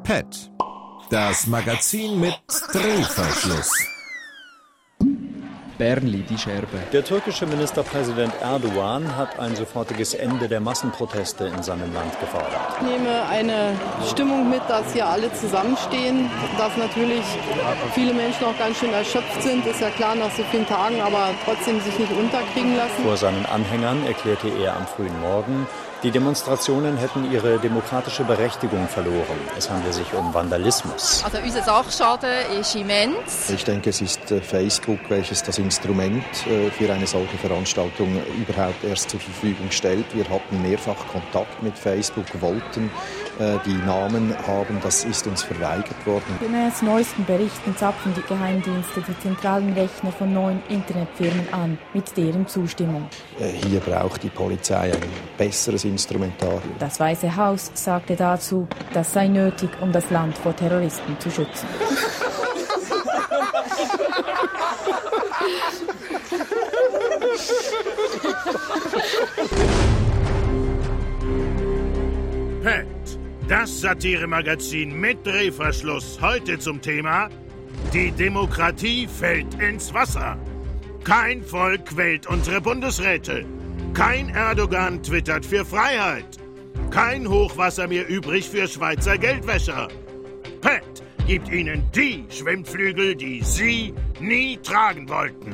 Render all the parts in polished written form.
PET, das Magazin mit Drehverschluss. Bernli, die Scherbe. Der türkische Ministerpräsident Erdogan hat ein sofortiges Ende der Massenproteste in seinem Land gefordert. Ich nehme eine Stimmung mit, dass hier alle zusammenstehen, dass natürlich viele Menschen auch ganz schön erschöpft sind, ist ja klar nach so vielen Tagen, aber trotzdem sich nicht unterkriegen lassen. Vor seinen Anhängern erklärte er am frühen Morgen, die Demonstrationen hätten ihre demokratische Berechtigung verloren. Es handle sich um Vandalismus. Also unser Sachschaden ist immens. Ich denke, es ist Facebook, welches das Instrument für eine solche Veranstaltung überhaupt erst zur Verfügung stellt. Wir hatten mehrfach Kontakt mit Facebook, wollten die Namen haben, das ist uns verweigert worden. Gemäß neuesten Berichten zapfen die Geheimdienste die zentralen Rechner von 9 Internetfirmen an, mit deren Zustimmung. Hier braucht die Polizei ein besseres Instrumentarium. Das Weiße Haus sagte dazu, das sei nötig, um das Land vor Terroristen zu schützen. PET, das Satiremagazin mit Drehverschluss. Heute zum Thema: Die Demokratie fällt ins Wasser. Kein Volk wählt unsere Bundesräte. Kein Erdogan twittert für Freiheit. Kein Hochwasser mehr übrig für Schweizer Geldwäscher. PET gibt Ihnen die Schwimmflügel, die Sie nie tragen wollten.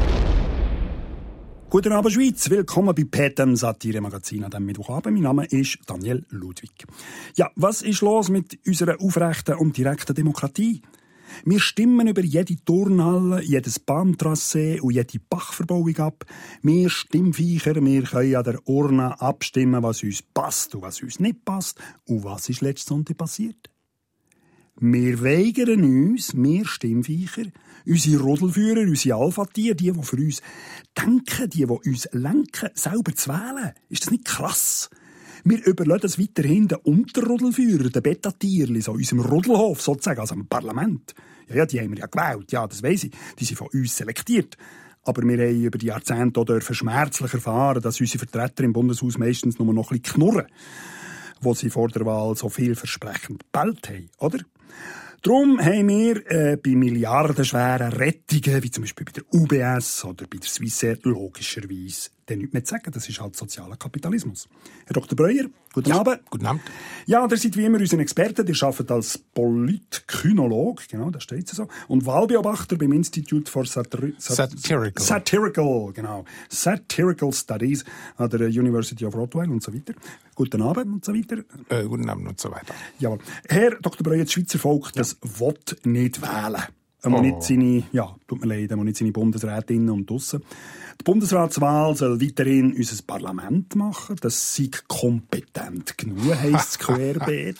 Guten Abend, Schweiz. Willkommen bei PET, dem Satire-Magazin an diesem Mittwochabend. Mein Name ist Daniel Ludwig. Ja, was ist los mit unserer aufrechten und direkten Demokratie? Wir stimmen über jede Turnhalle, jedes Bahntrassee und jede Bachverbauung ab. Wir Stimmviecher, wir können an der Urne abstimmen, was uns passt und was uns nicht passt. Und was ist letzten Sonntag passiert? Wir weigern uns, wir Stimmviecher, unsere Rodelführer, unsere Alpha-Tiere, die für uns denken, die uns lenken, selber zu wählen. Ist das nicht krass? Wir überlassen es weiterhin den Unterrodelführer, den Beta-Tierli, so unserem Rodelhof sozusagen, also im Parlament. Ja, die haben wir ja gewählt, ja, das weiss ich. Die sind von uns selektiert. Aber wir haben über die Jahrzehnte auch schmerzlich erfahren, dass unsere Vertreter im Bundeshaus meistens nur noch ein bisschen knurren, wo sie vor der Wahl so vielversprechend gebellt haben, oder? Darum haben wir bei milliardenschweren Rettungen, wie zum Beispiel bei der UBS oder bei der Swissair, logischerweise nichts mehr zu sagen. Das ist halt sozialer Kapitalismus. Herr Dr. Breuer, guten Abend. Guten Abend. Ja, ihr seid wie immer unser Experte. Ihr arbeitet als Politkynolog, genau, da steht es so, und Wahlbeobachter beim Institute for Satirical Studies an der University of Rottweil und so weiter. Guten Abend und so weiter. Guten Abend und so weiter. Jawohl. Herr Dr. Breuer, das Schweizer Volk, das will nicht wählen. Nicht seine, tut mir leid, nicht seine Bundesrätinnen und Dussen. Die Bundesratswahl soll weiterhin unser Parlament machen. Das sei kompetent genug, heisst es querbeet.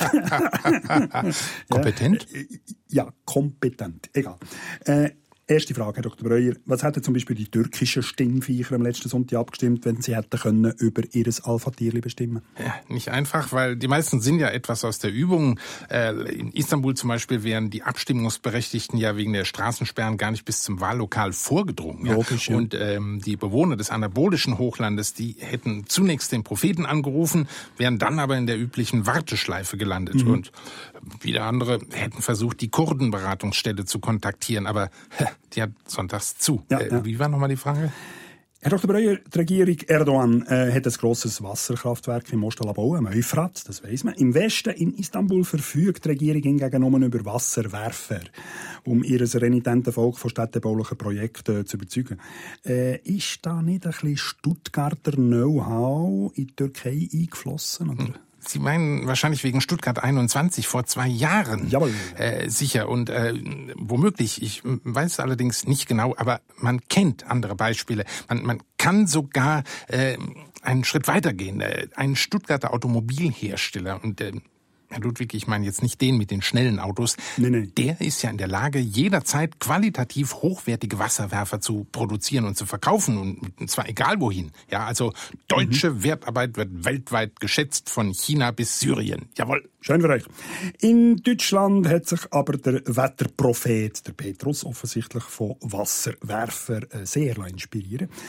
Kompetent? Ja, kompetent. Egal. Erste Frage, Herr Dr. Breuer. Was hätten zum Beispiel die türkischen Stimmviecher am letzten Sonntag abgestimmt, wenn sie hätten können über ihr Alpha-Tierli bestimmen? Ja, nicht einfach, weil die meisten sind ja etwas aus der Übung. In Istanbul zum Beispiel wären die Abstimmungsberechtigten ja wegen der Straßensperren gar nicht bis zum Wahllokal vorgedrungen. Ja? Logisch, ja. Und die Bewohner des anabolischen Hochlandes, die hätten zunächst den Propheten angerufen, wären dann aber in der üblichen Warteschleife gelandet. Und wieder andere hätten versucht, die Kurdenberatungsstelle zu kontaktieren, aber die hat sonntags zu. Ja. Wie war nochmal die Frage? Herr Dr. Breuer, die Regierung Erdogan hat ein grosses Wasserkraftwerk im Mostal bauen, am Euphrat, das weiss man. Im Westen, in Istanbul, verfügt die Regierung hingegen nur über Wasserwerfer, um ihr renitenten Volk von städtebaulichen Projekten zu überzeugen. Ist da nicht ein bisschen Stuttgarter Know-how in die Türkei eingeflossen, oder? Sie meinen wahrscheinlich wegen Stuttgart 21 vor 2 Jahren. Jawohl. Sicher. Und womöglich, ich weiß allerdings nicht genau, aber man kennt andere Beispiele. Man kann sogar einen Schritt weitergehen. Ein Stuttgarter Automobilhersteller, und Herr Ludwig, ich meine jetzt nicht den mit den schnellen Autos. Nee. Der ist ja in der Lage, jederzeit qualitativ hochwertige Wasserwerfer zu produzieren und zu verkaufen. Und zwar egal wohin. Ja, also deutsche Wertarbeit wird weltweit geschätzt, von China bis Syrien. Jawohl. Schön für euch. In Deutschland hat sich aber der Wetterprophet, der Petrus, offensichtlich von Wasserwerfer sehr inspirieren.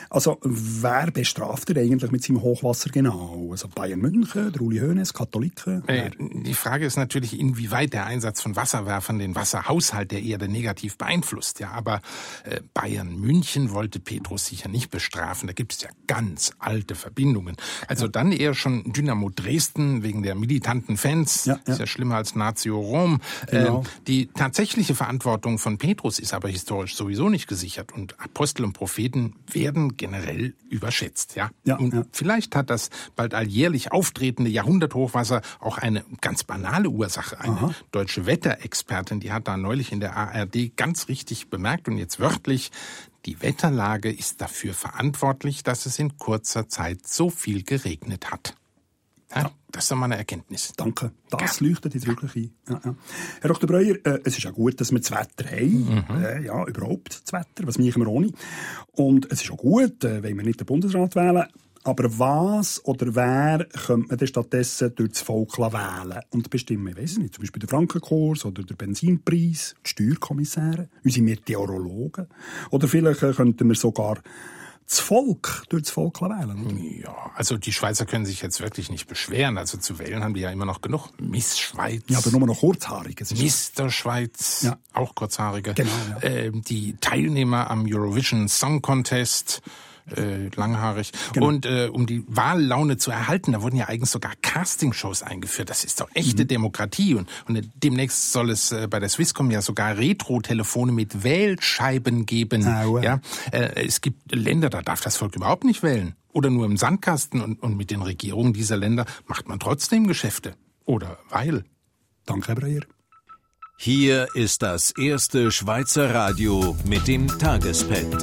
Also, wer bestraft er eigentlich mit seinem Hochwasser genau? Also Bayern München, der Uli Hoeneß, Katholiken? Die Frage ist natürlich, inwieweit der Einsatz von Wasserwerfern den Wasserhaushalt der Erde negativ beeinflusst. Ja, aber Bayern München wollte Petrus sicher nicht bestrafen. Da gibt es ja ganz alte Verbindungen. Also dann eher schon Dynamo Dresden wegen der militanten Fans. Ist ja schlimmer als Nazio Rom. Genau. Die tatsächliche Verantwortung von Petrus ist aber historisch sowieso nicht gesichert. Und Apostel und Propheten werden generell überschätzt. Und vielleicht hat das bald alljährlich auftretende Jahrhunderthochwasser auch eine ganz banale Ursache. Eine deutsche Wetterexpertin, die hat da neulich in der ARD ganz richtig bemerkt und jetzt wörtlich: Die Wetterlage ist dafür verantwortlich, dass es in kurzer Zeit so viel geregnet hat. Ja, das ist doch mal eine Erkenntnis. Danke. Das leuchtet jetzt wirklich ein. Ja. Herr Dr. Breuer, es ist ja gut, dass wir das Wetter haben. Überhaupt das Wetter. Was machen wir ohne? Und es ist auch gut, wenn wir nicht den Bundesrat wählen. Aber was oder wer könnte man denn stattdessen durch das Volk wählen und bestimmen? Ich weiss nicht, zum Beispiel der Frankenkurs oder der Benzinpreis, die Steuerkommissäre, unsere Meteorologen. Oder vielleicht könnten wir sogar das Volk durch das Volk wählen, oder? Ja, also die Schweizer können sich jetzt wirklich nicht beschweren. Also zu wählen haben die ja immer noch genug. Miss Schweiz. Ja, aber nur noch kurzhaarige. Mr. Schweiz, auch kurzhaarige. Genau, ja. Die Teilnehmer am Eurovision Song Contest, langhaarig. Genau. Und um die Wahllaune zu erhalten, da wurden ja eigentlich sogar Castingshows eingeführt. Das ist doch echte Demokratie. Und demnächst soll es bei der Swisscom ja sogar Retro-Telefone mit Wählscheiben geben. Es gibt Länder, da darf das Volk überhaupt nicht wählen. Oder nur im Sandkasten. Und mit den Regierungen dieser Länder macht man trotzdem Geschäfte. Oder weil. Danke, Herr Breuer. Hier ist das erste Schweizer Radio mit dem Tagespad.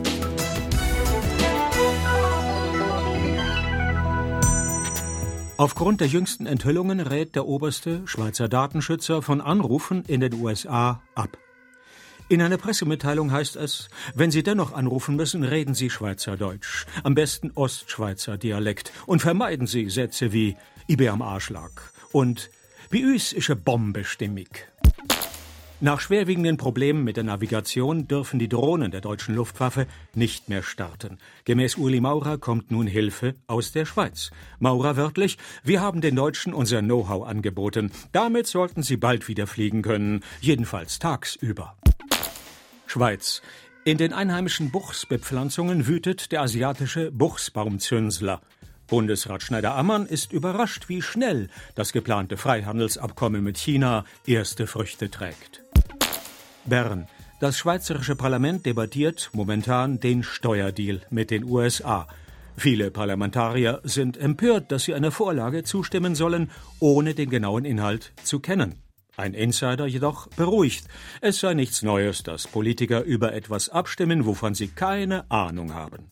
Aufgrund der jüngsten Enthüllungen rät der oberste Schweizer Datenschützer von Anrufen in den USA ab. In einer Pressemitteilung heißt es: Wenn Sie dennoch anrufen müssen, reden Sie Schweizerdeutsch, am besten Ostschweizer Dialekt, und vermeiden Sie Sätze wie «Ich bin am Anschlag» und «Bei uns ist eine Bombe stimmig». Nach schwerwiegenden Problemen mit der Navigation dürfen die Drohnen der deutschen Luftwaffe nicht mehr starten. Gemäß Uli Maurer kommt nun Hilfe aus der Schweiz. Maurer wörtlich: Wir haben den Deutschen unser Know-how angeboten. Damit sollten sie bald wieder fliegen können, jedenfalls tagsüber. Schweiz. In den einheimischen Buchsbepflanzungen wütet der asiatische Buchsbaumzünsler. Bundesrat Schneider-Ammann ist überrascht, wie schnell das geplante Freihandelsabkommen mit China erste Früchte trägt. Bern. Das schweizerische Parlament debattiert momentan den Steuerdeal mit den USA. Viele Parlamentarier sind empört, dass sie einer Vorlage zustimmen sollen, ohne den genauen Inhalt zu kennen. Ein Insider jedoch beruhigt. Es sei nichts Neues, dass Politiker über etwas abstimmen, wovon sie keine Ahnung haben.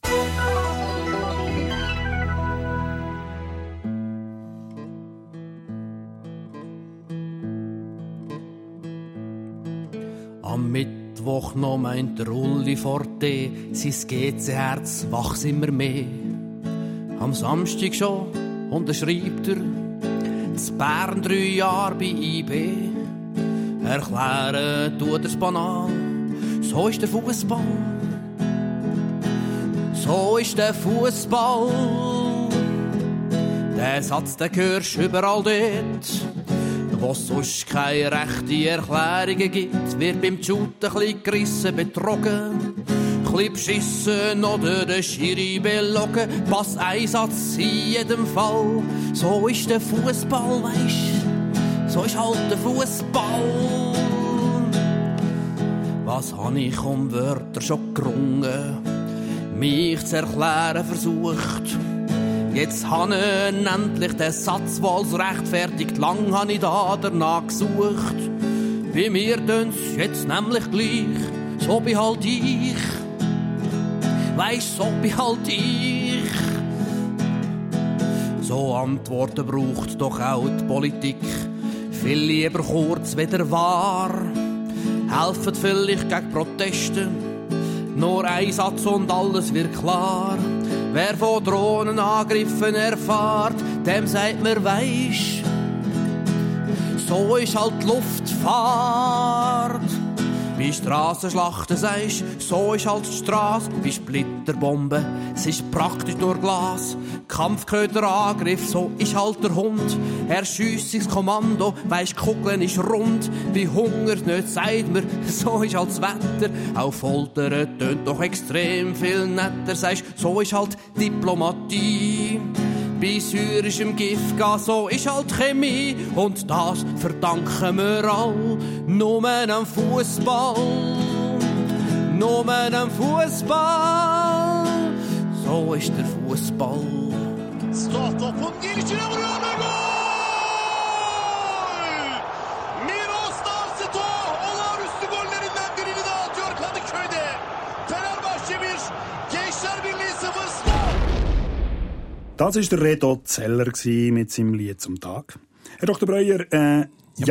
Am Mittwoch noch meint der Uli Forte, sein GC-Herz wachs immer mehr. Am Samstag schon unterschreibt er zu Bern 3 Jahre bei IB. Erklären tut er's banal, so ist der Fußball. So ist der Fußball. Der Satz, den hörst du überall dort, wo es sonst keine rechte Erklärungen gibt, wird beim Shooten ein bisschen gerissen, betrogen, ein bisschen beschissen oder den Schiri belogen. Pass Einsatz in jedem Fall, so ist der Fußball, weisst, so ist halt der Fußball. Was han ich Wörter schon gerungen, mich zu erklären versucht. Jetzt habe ich endlich den Satz, der als rechtfertigt. Lang habe ich da danach gesucht. Bei mir tönt's jetzt nämlich gleich. So bin halt ich. Weisst, so bin halt ich. So Antworten braucht doch auch die Politik. Viel lieber kurz wieder wahr. Helfen vielleicht gegen Proteste. Nur ein Satz und alles wird klar. Wer von Drohnenangriffen erfahrt, dem sagt mir, weisst, so ist halt die Luftfahrt. Bei Strassenschlachten sagst, so ist halt die Strasse. Bei Splitterbomben, es ist praktisch nur Glas. Kampfköderangriff, so ist halt der Hund. Erschüssungskommando, weisst, Kugeln ist rund. Bei Hunger nicht, sagt mir, so ist halt das Wetter. Auch Foltern tönt doch extrem viel netter. Sagst, so ist halt Diplomatie. Bei syrischem Giftgas, so ist halt Chemie. Und das verdanken wir all nur am Fußball. Nur am Fußball. So ist der Fußball. Topun gelişine vuruyor ve gol! Miroslav Stoh olağanüstü gollerinden birini daha atıyor Kadıköy'de. Fenerbahçe 1, Gençler Birliği 0. Das war der Reto Zeller mit seinem Lied zum Tag. Herr Dr. Breuer,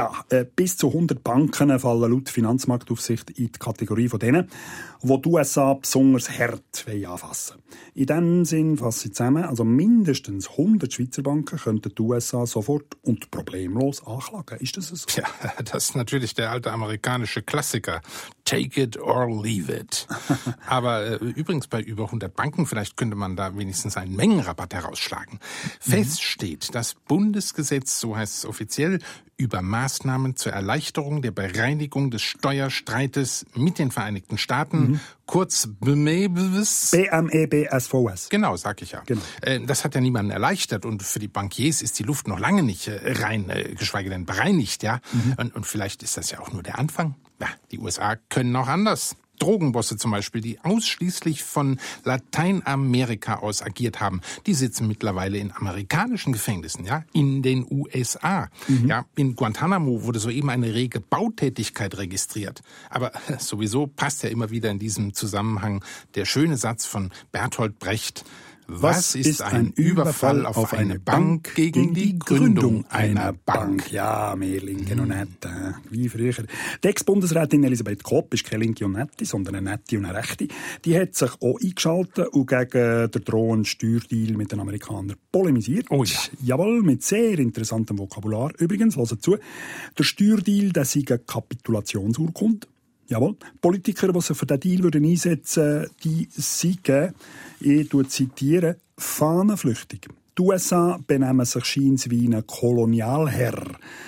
bis zu 100 Banken fallen laut Finanzmarktaufsicht in die Kategorie von denen, die die USA besonders hart anfassen wollen. In diesem Sinn fasse ich zusammen, also mindestens 100 Schweizer Banken könnten die USA sofort und problemlos anklagen. Ist das so? Ja, das ist natürlich der alte amerikanische Klassiker. Take it or leave it. Aber übrigens bei über 100 Banken, vielleicht könnte man da wenigstens einen Mengenrabatt herausschlagen. Fest steht, das Bundesgesetz, so heißt es offiziell, über Maßnahmen zur Erleichterung der Bereinigung des Steuerstreites mit den Vereinigten Staaten, kurz BMEBS. BMEBSVS. Genau, sag ich ja. Genau. Das hat ja niemanden erleichtert und für die Bankiers ist die Luft noch lange nicht rein, geschweige denn bereinigt, ja. Und vielleicht ist das ja auch nur der Anfang. Ja, die USA können auch anders. Drogenbosse zum Beispiel, die ausschließlich von Lateinamerika aus agiert haben, die sitzen mittlerweile in amerikanischen Gefängnissen, ja, in den USA. Ja, in Guantanamo wurde soeben eine rege Bautätigkeit registriert. Aber sowieso passt ja immer wieder in diesem Zusammenhang der schöne Satz von Bertolt Brecht: Was ist ein Überfall auf eine Bank gegen die Gründung einer Bank? Ja, mehr Linke und Nette, wie früher. Die Ex-Bundesrätin Elisabeth Kopp ist keine Linke und Nette, sondern eine Nette und eine Rechte. Die hat sich auch eingeschaltet und gegen den drohenden Steuerdeal mit den Amerikanern polemisiert. Oh ja. Jawohl, mit sehr interessantem Vokabular. Übrigens, hört zu, der Steuerdeal, der sei eine Kapitulationsurkunde. Jawohl. Politiker, die sich für diesen Deal einsetzen würden, die seien, ich zitiere, fahnenflüchtig. Die USA benehmen sich scheinbar wie ein Kolonialherr.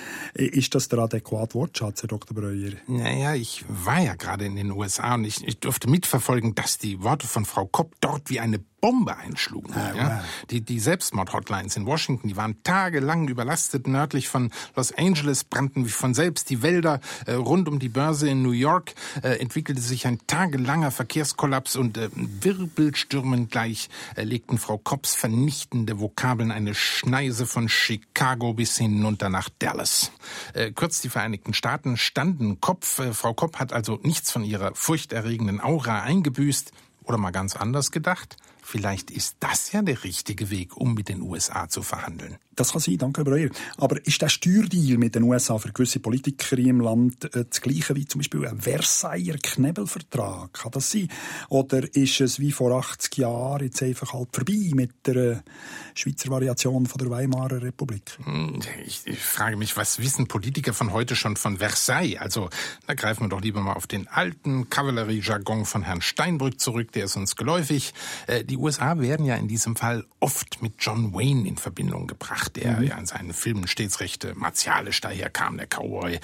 Ist das der adäquate Wortschatz, Herr Dr. Breuer? Naja, ich war ja gerade in den USA und ich durfte mitverfolgen, dass die Worte von Frau Kopp dort wie eine Bombe einschlugen. Ja. Die Selbstmord-Hotlines in Washington, die waren tagelang überlastet. Nördlich von Los Angeles brannten wie von selbst die Wälder. Rund um die Börse in New York entwickelte sich ein tagelanger Verkehrskollaps und Wirbelstürmen gleich legten Frau Kopps vernichtende Vokabeln eine Schneise von Chicago bis hinunter nach Dallas. Kurz, die Vereinigten Staaten standen Kopf. Frau Kopp hat also nichts von ihrer furchterregenden Aura eingebüßt. Oder mal ganz anders gedacht, vielleicht ist das ja der richtige Weg, um mit den USA zu verhandeln. Das kann sein, danke, Herr Breuer. Aber ist der Steuerdeal mit den USA für gewisse Politiker im Land das Gleiche wie zum Beispiel ein Versailler Knebelvertrag? Kann das sein? Oder ist es wie vor 80 Jahren jetzt einfach halt vorbei mit der Schweizer Variation von der Weimarer Republik? Ich frage mich, was wissen Politiker von heute schon von Versailles? Also, da greifen wir doch lieber mal auf den alten Kavalleriejargon von Herrn Steinbrück zurück, der ist uns geläufig. Die USA werden ja in diesem Fall oft mit John Wayne in Verbindung gebracht, der ja in seinen Filmen stets recht martialisch daherkam, der Cowboy.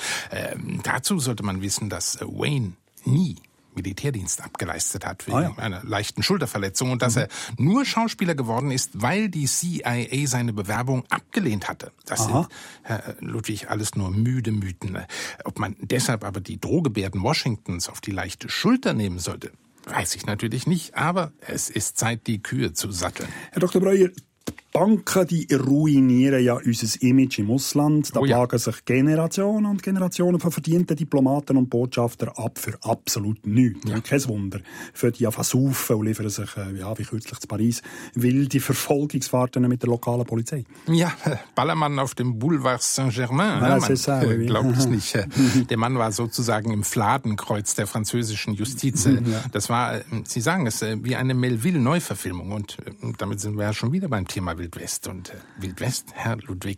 Dazu sollte man wissen, dass Wayne nie Militärdienst abgeleistet hat wegen einer leichten Schulterverletzung und dass er nur Schauspieler geworden ist, weil die CIA seine Bewerbung abgelehnt hatte. Das sind, Herr Ludwig, alles nur müde Mythen. Ob man deshalb aber die Drohgebärden Washingtons auf die leichte Schulter nehmen sollte, weiß ich natürlich nicht, aber es ist Zeit, die Kühe zu satteln. Herr Dr. Breuer, Banken, die ruinieren ja unser Image im Ausland. Da plagen sich Generationen und Generationen von verdienten Diplomaten und Botschaftern ab für absolut nichts. Ja. Kein Wunder. Für die versaufen und liefern sich, wie kürzlich in Paris, wilde Verfolgungsfahrten mit der lokalen Polizei. Ja, Ballermann auf dem Boulevard Saint-Germain. Ja, man glaubt es nicht. Der Mann war sozusagen im Fladenkreuz der französischen Justiz. Das war, Sie sagen es, wie eine Melville-Neuverfilmung. Und damit sind wir ja schon wieder beim Thema Wildwest. Und Wildwest, Herr Ludwig,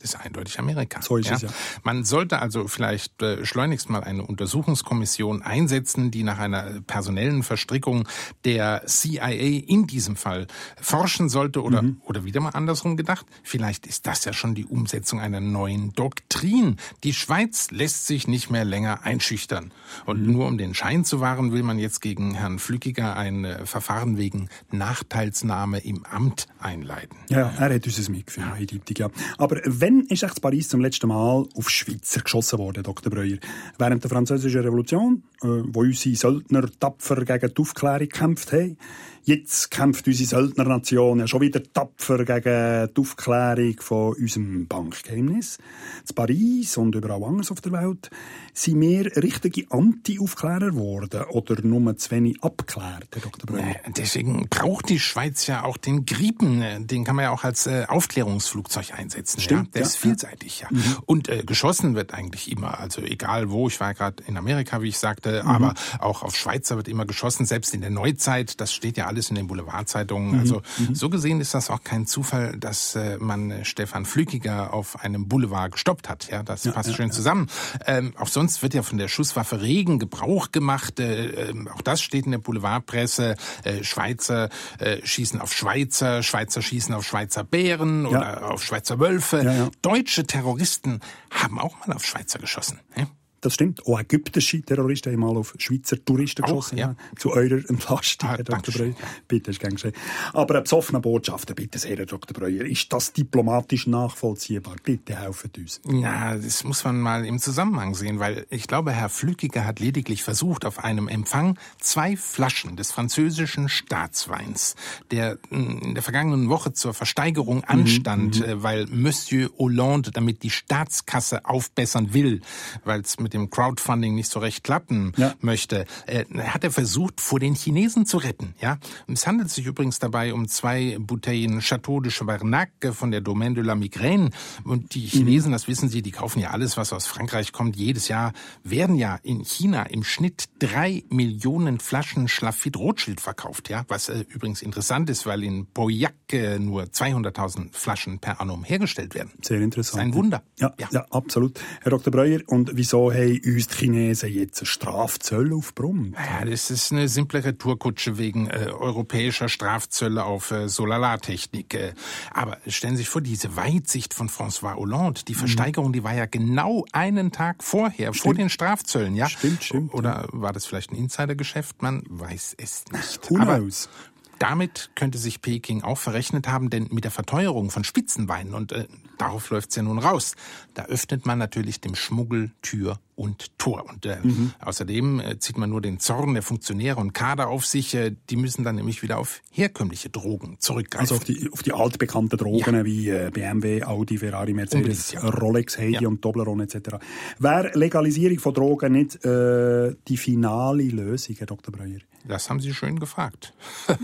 Das ist eindeutig Amerika. So ist es, ja. Man sollte also vielleicht schleunigst mal eine Untersuchungskommission einsetzen, die nach einer personellen Verstrickung der CIA in diesem Fall forschen sollte oder wieder mal andersrum gedacht. Vielleicht ist das ja schon die Umsetzung einer neuen Doktrin. Die Schweiz lässt sich nicht mehr länger einschüchtern. Und nur um den Schein zu wahren, will man jetzt gegen Herrn Flückiger ein Verfahren wegen Nachteilsnahme im Amt einleiten. Ja, er hat uns mitgeführt, eindeutig, ja. Aber wann ist echt Paris zum letzten Mal auf Schweizer geschossen worden, Dr. Breuer? Während der Französischen Revolution, wo unsere Söldner tapfer gegen die Aufklärung gekämpft haben. Jetzt kämpft unsere Söldnernation ja schon wieder tapfer gegen die Aufklärung von unserem Bankgeheimnis. In Paris und überall anders auf der Welt sind wir richtige Anti-Aufklärer geworden oder nur zu wenig abgeklärt, Herr Dr. Breuer? Deswegen braucht die Schweiz ja auch den Gripen. Den kann man ja auch als Aufklärungsflugzeug einsetzen. Stimmt, ja? Der ist vielseitig. Ja. Und geschossen wird eigentlich immer. Also egal wo. Ich war gerade in Amerika, wie ich sagte, aber auch auf Schweizer wird immer geschossen. Selbst in der Neuzeit, das steht ja alles in den Boulevardzeitungen. Also so gesehen ist das auch kein Zufall, dass man Stefan Flückiger auf einem Boulevard gestoppt hat. Ja, das passt schön zusammen. Auch sonst wird ja von der Schusswaffe regen Gebrauch gemacht. Auch das steht in der Boulevardpresse. Schweizer schießen auf Schweizer, Schweizer schießen auf Schweizer Bären oder auf Schweizer Wölfe. Ja. Deutsche Terroristen haben auch mal auf Schweizer geschossen. Ja? Das stimmt. Auch ägyptische Terroristen haben mal auf Schweizer Touristen geschossen. Ja. Zu eurer Entlastung, Herr Dr. Breuer. Bitte, ist gern geschehen. Aber eine besoffene Botschafter, bitte sehr, Herr Dr. Breuer. Ist das diplomatisch nachvollziehbar? Bitte helfen uns. Ja, das muss man mal im Zusammenhang sehen, weil ich glaube, Herr Flückiger hat lediglich versucht, auf einem Empfang 2 Flaschen des französischen Staatsweins, der in der vergangenen Woche zur Versteigerung anstand, weil Monsieur Hollande damit die Staatskasse aufbessern will, weil es mit dem Crowdfunding nicht so recht klappen möchte, hat er versucht, vor den Chinesen zu retten. Ja? Es handelt sich übrigens dabei um 2 Bouteillen Chateau de Chabernac von der Domaine de la Migraine. Und die Chinesen, das wissen Sie, die kaufen ja alles, was aus Frankreich kommt. Jedes Jahr werden ja in China im Schnitt 3 Millionen Flaschen Schlafit Rothschild verkauft. Ja? Was übrigens interessant ist, weil in Pauillac nur 200.000 Flaschen per annum hergestellt werden. Sehr interessant. Das ist ein Wunder. Ja, absolut. Herr Dr. Breuer, und wieso haben uns die Chinesen jetzt Strafzölle aufgebrummt? Ja, das ist eine simple Retourkutsche wegen europäischer Strafzölle auf Solartechnik. Aber stellen Sie sich vor, diese Weitsicht von François Hollande, die Versteigerung, die war ja genau einen Tag vorher, vor den Strafzöllen. Ja? Stimmt. Oder war das vielleicht ein Insidergeschäft? Man weiß es nicht. Who knows? Damit könnte sich Peking auch verrechnet haben, denn mit der Verteuerung von Spitzenweinen, und darauf läuft's ja nun raus, da öffnet man natürlich dem Schmuggel Tür und Tor. Und außerdem zieht man nur den Zorn der Funktionäre und Kader auf sich. Die müssen dann nämlich wieder auf herkömmliche Drogen zurückgreifen. Also auf die altbekannten Drogen wie BMW, Audi, Ferrari, Mercedes, Rolex, Heidi und Toblerone etc. Wäre Legalisierung von Drogen nicht die finale Lösung, Herr Dr. Breuer? Das haben Sie schön gefragt.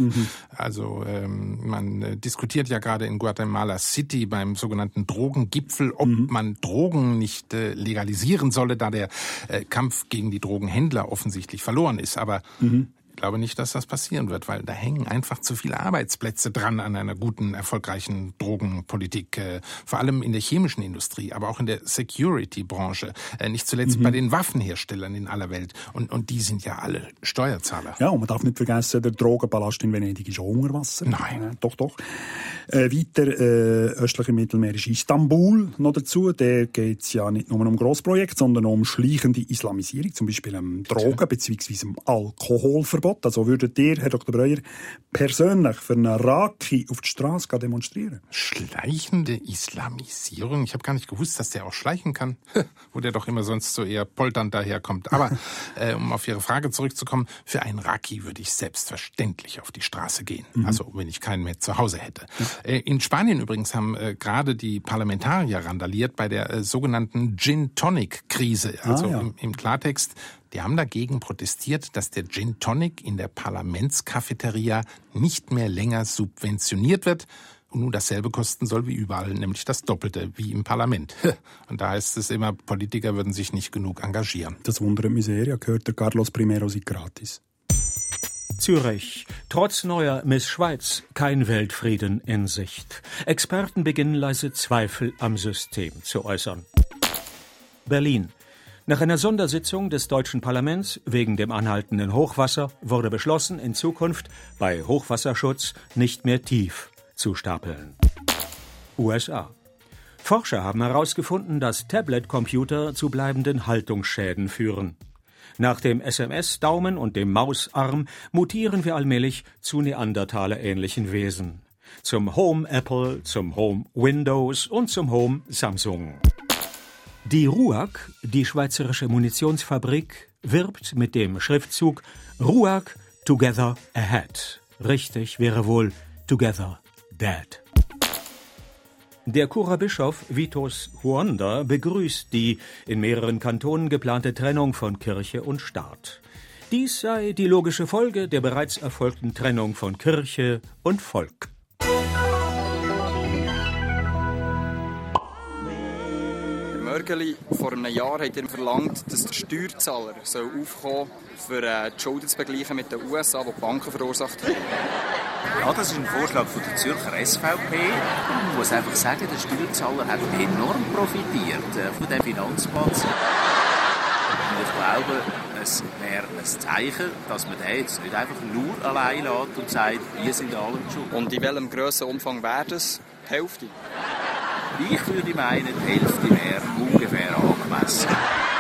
Also man diskutiert ja gerade in Guatemala City beim sogenannten Drogengipfel, ob man Drogen nicht legalisieren solle, da der Kampf gegen die Drogenhändler offensichtlich verloren ist. Aber ich glaube nicht, dass das passieren wird, weil da hängen einfach zu viele Arbeitsplätze dran an einer guten, erfolgreichen Drogenpolitik. Vor allem in der chemischen Industrie, aber auch in der Security-Branche. Nicht zuletzt bei den Waffenherstellern in aller Welt. Und die sind ja alle Steuerzahler. Ja, und man darf nicht vergessen, der Drogenpalast in Venedig ist unter Wasser. Nein. Doch. Weiter östlich im Mittelmeer ist Istanbul noch dazu. Da geht es ja nicht nur um Grossprojekte, sondern um schleichende Islamisierung, zum Beispiel Drogen bzw. Alkoholverbot. Also würdet ihr, Herr Dr. Breuer, persönlich für eine Raki auf die Straße demonstrieren? Schleichende Islamisierung? Ich habe gar nicht gewusst, dass der auch schleichen kann. Wo der doch immer sonst so eher polternd daherkommt. Aber um auf Ihre Frage zurückzukommen, für einen Raki würde ich selbstverständlich auf die Straße gehen. Also wenn ich keinen mehr zu Hause hätte. In Spanien übrigens haben gerade die Parlamentarier randaliert bei der sogenannten Gin-Tonic-Krise. Also im Klartext, die haben dagegen protestiert, dass der Gin Tonic in der Parlamentskafeteria nicht mehr länger subventioniert wird und nun dasselbe kosten soll wie überall, nämlich das Doppelte, wie im Parlament. Und da heißt es immer, Politiker würden sich nicht genug engagieren. Das wundert mich sehr, ja, gehört der Carlos Primero sei gratis. Zürich. Trotz neuer Miss Schweiz kein Weltfrieden in Sicht. Experten beginnen leise Zweifel am System zu äußern. Berlin. Nach einer Sondersitzung des deutschen Parlaments wegen dem anhaltenden Hochwasser wurde beschlossen, in Zukunft bei Hochwasserschutz nicht mehr tief zu stapeln. USA. Forscher haben herausgefunden, dass Tablet-Computer zu bleibenden Haltungsschäden führen. Nach dem SMS-Daumen und dem Mausarm mutieren wir allmählich zu Neandertaler-ähnlichen Wesen. Zum Home Apple, zum Home Windows und zum Home Samsung. Die RUAG, die schweizerische Munitionsfabrik, wirbt mit dem Schriftzug RUAG Together Ahead. Richtig wäre wohl Together Dead. Der Churer Bischof Vitus Huonder begrüßt die in mehreren Kantonen geplante Trennung von Kirche und Staat. Dies sei die logische Folge der bereits erfolgten Trennung von Kirche und Volk. Mörgeli, vor einem Jahr hat er verlangt, dass der Steuerzahler aufkommen soll, für die Schulden zu begleichen mit den USA, die Banken verursacht haben. Ja, das ist ein Vorschlag von der Zürcher SVP. Ich muss einfach sagen, der Steuerzahler hat enorm profitiert von dem Finanzplatz. Und ich glaube, es wäre ein Zeichen, dass man den jetzt nicht einfach nur allein lässt und sagt, wir sind alle schuld. Und in welchem Grössenumfang wäre das? Die Hälfte? Ich würde meinen, die Hälfte wäre ungefähr angemessen.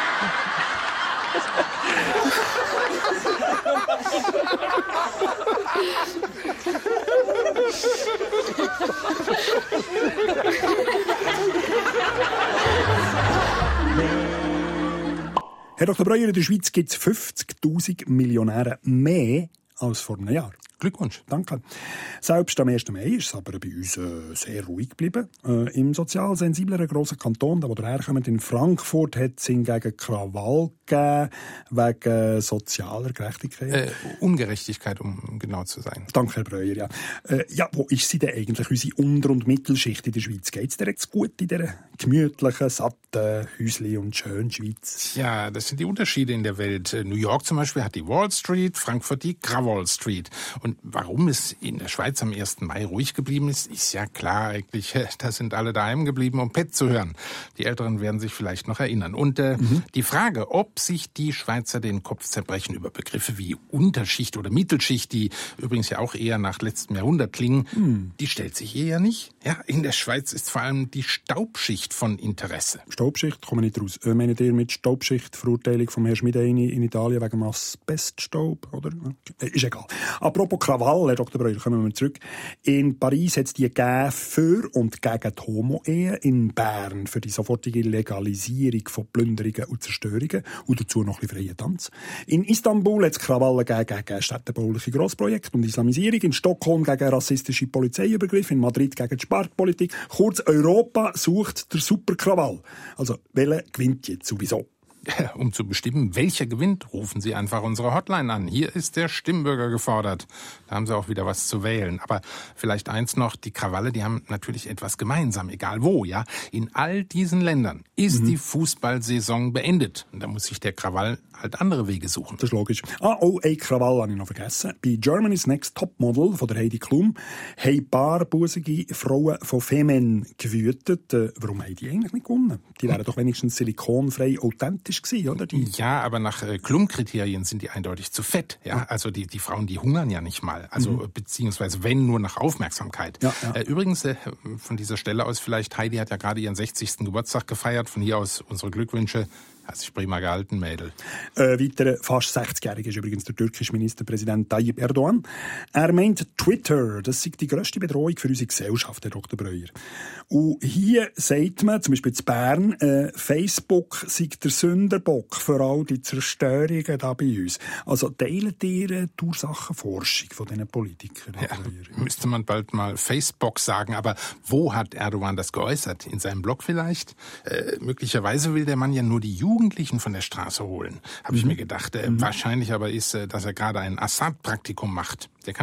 Herr Dr. Breuer, in der Schweiz gibt es 50'000 Millionäre mehr als vor einem Jahr. Glückwunsch. Danke. Selbst am 1. Mai ist es aber bei uns sehr ruhig geblieben. Im sozial sensibleren grossen Kanton, da wo ihr herkommt, in Frankfurt, hat es hingegen Krawall gegeben wegen sozialer Gerechtigkeit. Ungerechtigkeit, um genau zu sein. Danke, Herr Breuer. Ja. Ja, wo ist sie denn eigentlich, unsere Unter- und Mittelschicht in der Schweiz? Geht es dir jetzt gut in dieser gemütlichen, satten, häusli- und schönen Schweiz? Ja, das sind die Unterschiede in der Welt. New York zum Beispiel hat die Wall Street, Frankfurt die Krawall Street. Und warum es in der Schweiz am 1. Mai ruhig geblieben ist ja klar eigentlich. Da sind alle daheim geblieben, um Pet zu hören. Die Älteren werden sich vielleicht noch erinnern. Und die Frage, ob sich die Schweizer den Kopf zerbrechen über Begriffe wie Unterschicht oder Mittelschicht, die übrigens ja auch eher nach letztem Jahrhundert klingen, die stellt sich eher nicht. Ja, in der Schweiz ist vor allem die Staubschicht von Interesse. Staubschicht? Komme ich nicht raus. Meint ihr mit Staubschicht Verurteilung vom Herrn Schmideini in Italien wegen Asbeststaub? Oder? Ist egal. Apropos Krawall, Herr Dr. Breuer, kommen wir zurück. In Paris hat es die gegeben für und gegen die Homo-Ehe. In Bern für die sofortige Legalisierung von Plünderungen und Zerstörungen. Und dazu noch ein bisschen freien Tanz. In Istanbul hat es Krawalle gegen städtebauliche Grossprojekte und Islamisierung. In Stockholm gegen rassistische Polizeiübergriffe. In Madrid gegen die Sparpolitik. Kurz, Europa sucht der Superkrawall. Also, welcher gewinnt jetzt sowieso? Um zu bestimmen, welcher gewinnt, rufen Sie einfach unsere Hotline an. Hier ist der Stimmbürger gefordert. Da haben Sie auch wieder was zu wählen. Aber vielleicht eins noch, die Krawalle, die haben natürlich etwas gemeinsam, egal wo, ja. In all diesen Ländern ist die Fußballsaison beendet. Und da muss sich der Krawall halt andere Wege suchen. Das ist logisch. Ein Krawall habe ich noch vergessen. Bei Germany's Next Topmodel von der Heidi Klum haben barbusige Frauen von Femen gewütet. Warum haben die eigentlich nicht gewonnen? Die wären doch wenigstens silikonfrei authentisch gewesen, oder? Ja, aber nach Klum-Kriterien sind die eindeutig zu fett. Ja? Also die Frauen, die hungern ja nicht mal. Also beziehungsweise wenn, nur nach Aufmerksamkeit. Ja. Übrigens, von dieser Stelle aus vielleicht, Heidi hat ja gerade ihren 60. Geburtstag gefeiert. Von hier aus unsere Glückwünsche. Hast dich prima gehalten, Mädel. Weiter fast 60-Jährige ist übrigens der türkische Ministerpräsident Tayyip Erdogan. Er meint, Twitter, das sei die grösste Bedrohung für unsere Gesellschaft, Herr Dr. Breuer. Und hier sagt man, zum Beispiel in Bern, Facebook sei der Sünderbock für all die Zerstörungen da bei uns. Also teilen ihr die Ursachenforschung von diesen Politikern? Ja, müsste man bald mal Facebook sagen, aber wo hat Erdogan das geäußert? In seinem Blog vielleicht? Möglicherweise will der Mann ja nur die Jugendlichen von der Straße holen, habe ich mir gedacht. Wahrscheinlich aber ist, dass er gerade ein Assad-Praktikum macht. Der kann ja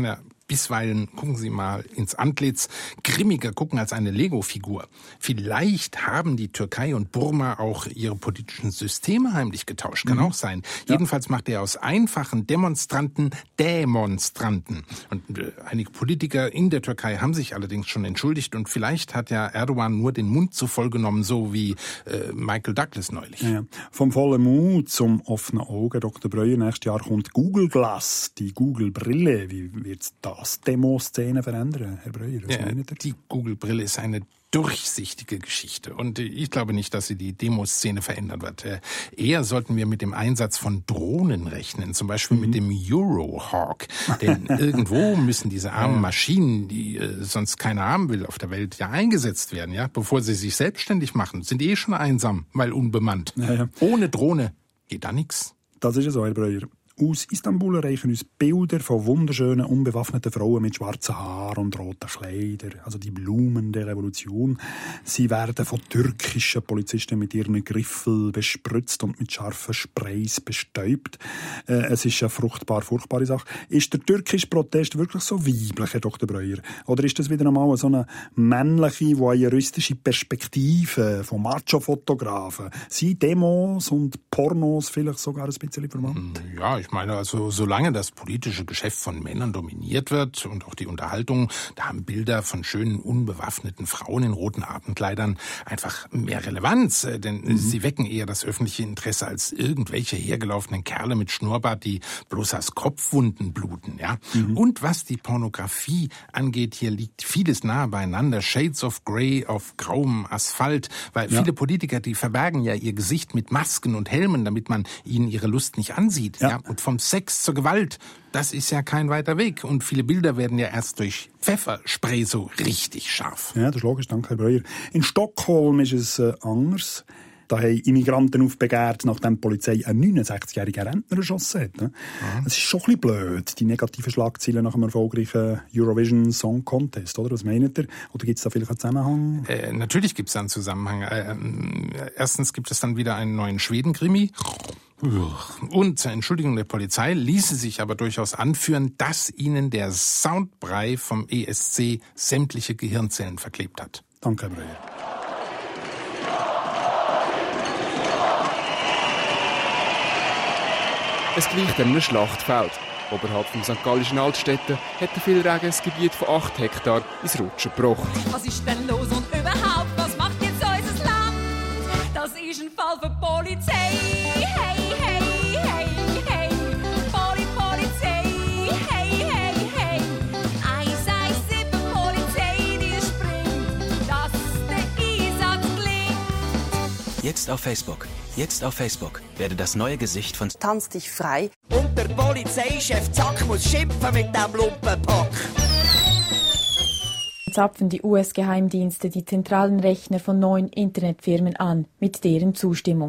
bisweilen, gucken Sie mal ins Antlitz, grimmiger gucken als eine Lego-Figur. Vielleicht haben die Türkei und Burma auch ihre politischen Systeme heimlich getauscht. Kann auch sein. Ja. Jedenfalls macht er aus einfachen Demonstranten Demonstranten. Und einige Politiker in der Türkei haben sich allerdings schon entschuldigt. Und vielleicht hat ja Erdogan nur den Mund zu voll genommen, so wie Michael Douglas neulich. Ja. Vom vollen Mund zum offenen Auge, Dr. Breuer. Nächstes Jahr kommt Google Glass, die Google-Brille. Wie wird das Demoszene verändern, Herr Breuer? Was meint ihr? Die Google-Brille ist eine durchsichtige Geschichte. Und ich glaube nicht, dass sie die Demoszene verändern wird. Eher sollten wir mit dem Einsatz von Drohnen rechnen, zum Beispiel mit dem Eurohawk. Denn irgendwo müssen diese armen Maschinen, die sonst keiner haben will auf der Welt, ja eingesetzt werden, ja, bevor sie sich selbstständig machen. Sind schon einsam, weil unbemannt. Ja. Ohne Drohne geht da nichts. Das ist ja so, Herr Breuer. Aus Istanbul erreichen uns Bilder von wunderschönen, unbewaffneten Frauen mit schwarzen Haaren und roten Kleidern. Also die Blumen der Revolution. Sie werden von türkischen Polizisten mit ihren Griffeln bespritzt und mit scharfen Sprays bestäubt. Es ist eine furchtbare Sache. Ist der türkische Protest wirklich so weiblich, Herr Dr. Breuer? Oder ist das wieder einmal so eine männliche, voyeuristische Perspektive von Macho-Fotografen? Sind Demos und Pornos vielleicht sogar ein bisschen verwandt? Ja, ich meine, also solange das politische Geschäft von Männern dominiert wird und auch die Unterhaltung, da haben Bilder von schönen, unbewaffneten Frauen in roten Abendkleidern einfach mehr Relevanz, denn sie wecken eher das öffentliche Interesse als irgendwelche hergelaufenen Kerle mit Schnurrbart, die bloß aus Kopfwunden bluten, ja. Und was die Pornografie angeht, hier liegt vieles nahe beieinander. Shades of Grey auf grauem Asphalt, weil viele Politiker, die verbergen ja ihr Gesicht mit Masken und Helmen, damit man ihnen ihre Lust nicht ansieht, ja. Und vom Sex zur Gewalt, das ist ja kein weiter Weg. Und viele Bilder werden ja erst durch Pfefferspray so richtig scharf. Ja, das ist logisch, danke, Herr Breuer. In Stockholm ist es anders. Da haben Immigranten aufbegehrt, nachdem die Polizei einen 69-jährigen Rentner erschossen hat. Ne? Es ist schon ein bisschen blöd, die negativen Schlagzeilen nach einem erfolgreichen Eurovision Song Contest, oder? Was meint ihr? Oder gibt es da vielleicht einen Zusammenhang? Natürlich gibt es da einen Zusammenhang. Erstens gibt es dann wieder einen neuen Schweden-Krimi. Und zur Entschuldigung der Polizei ließe sich aber durchaus anführen, dass ihnen der Soundbrei vom ESC sämtliche Gehirnzellen verklebt hat. Danke, Herr Breuer. Es gleicht einem Schlachtfeld. Oberhalb vom St. Gallischen Altstädten hat der Vielregen das Gebiet von 8 Hektar ins Rutschen gebrochen. Was ist denn los und überhaupt, was macht jetzt unser Land? Das ist ein Fall für Polizei. Hey, hey, hey, hey. Polizei. Hey, hey, hey. 117 Polizei, die springt, dass der Einsatz gelingt. Jetzt auf Facebook. Jetzt auf Facebook werde das neue Gesicht von Tanz dich frei. Und der Polizeichef Zack muss schimpfen mit dem Lumpenpack. Zapfen die US-Geheimdienste die zentralen Rechner von 9 Internetfirmen an, mit deren Zustimmung.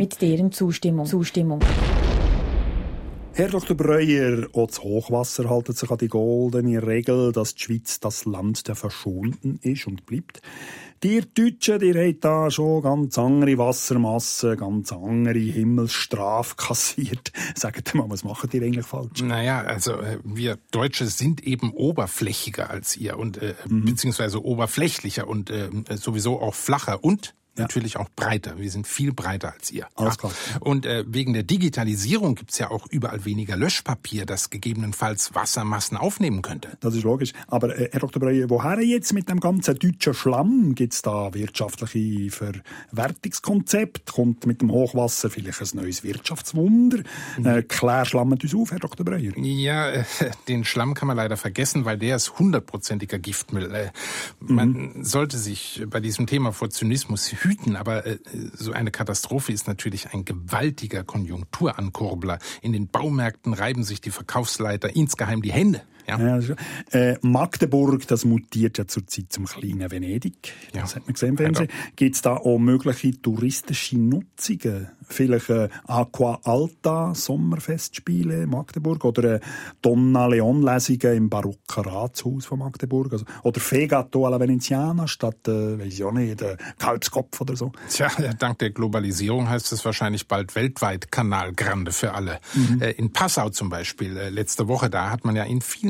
Herr Dr. Breuer, auch das Hochwasser hält sich an die goldene Regel, dass die Schweiz das Land der Verschuldeten ist und bleibt. Die Deutschen, die haben da schon ganz andere Wassermassen, ganz andere Himmelsstrafe kassiert. Sagt mal, was machen die eigentlich falsch? Naja, also wir Deutsche sind eben oberflächiger als ihr und beziehungsweise oberflächlicher und sowieso auch flacher und natürlich auch breiter. Wir sind viel breiter als ihr. Alles klar. Und wegen der Digitalisierung gibt's ja auch überall weniger Löschpapier, das gegebenenfalls Wassermassen aufnehmen könnte. Das ist logisch. Aber Herr Dr. Breuer, woher jetzt mit dem ganzen deutschen Schlamm? Gibt's da wirtschaftliche Verwertungskonzepte? Kommt mit dem Hochwasser vielleicht ein neues Wirtschaftswunder? Klär schlammt uns auf, Herr Dr. Breuer. Ja, den Schlamm kann man leider vergessen, weil der ist 100%iger Giftmüll. Man sollte sich bei diesem Thema vor Zynismus hüten, aber so eine Katastrophe ist natürlich ein gewaltiger Konjunkturankurbler. In den Baumärkten reiben sich die Verkaufsleiter insgeheim die Hände. Ja. Magdeburg, das mutiert ja zurzeit zum kleinen Venedig. Das hat man gesehen im Fernsehen. Gibt es da auch mögliche touristische Nutzungen? Vielleicht Aqua Alta Sommerfestspiele in Magdeburg oder Donna Leon-Lesungen im barocken Ratshaus von Magdeburg? Also, oder Fegato alla Veneziana statt, weiss ich auch nicht, Kalbskopf oder so? Tja, dank der Globalisierung heißt es wahrscheinlich bald weltweit Canal Grande für alle. In Passau zum Beispiel, letzte Woche, da hat man ja in vielen